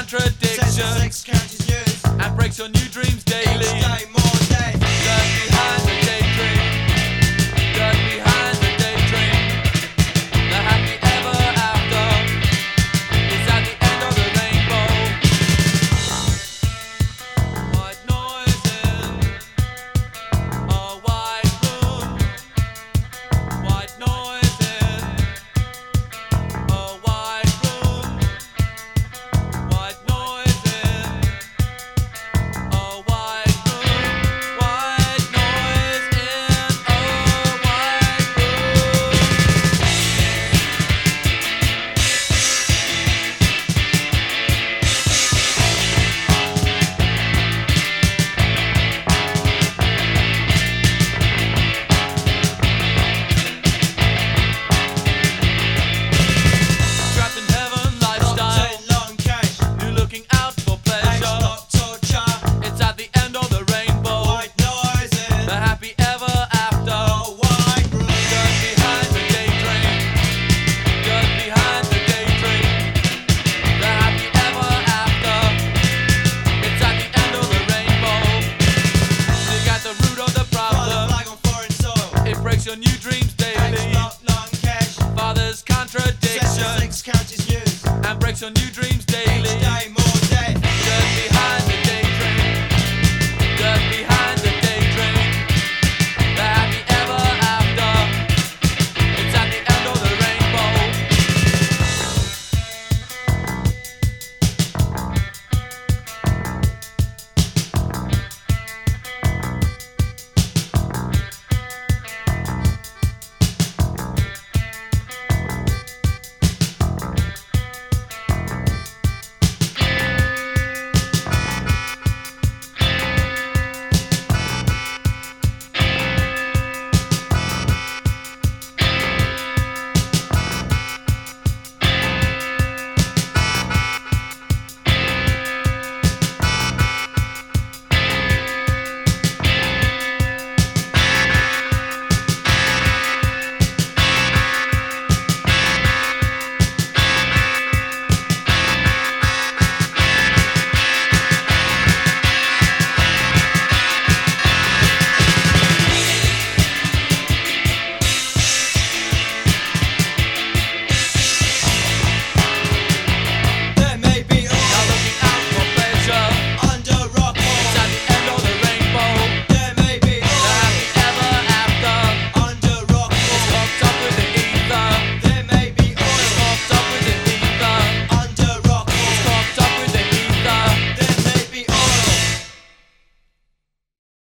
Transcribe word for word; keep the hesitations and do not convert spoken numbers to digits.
contradictions Six counties news. and breaks your new dreams daily. Each day more day. Dirt behind the daydream. Dirt behind the daydream. The happy ever after is at the end of the rainbow. White noise in a white room. White noise in a white room. White noise in a white room. White noise in a white room. Trapped in heaven lifestyle. Octane long case. You're looking out for pleasure. Stop torture. It's at the end of the rainbow. White noise in The happy ever after. a white room. Dirt behind the daydream. Dirt behind the daydream. The happy ever after. It's at the end of the rainbow. You got the root of the Fly the problem. flag on foreign soil. It breaks your new dreams daily. Stop long cash. Father's contradiction Six counties news. and breaks your new dreams daily. Each day more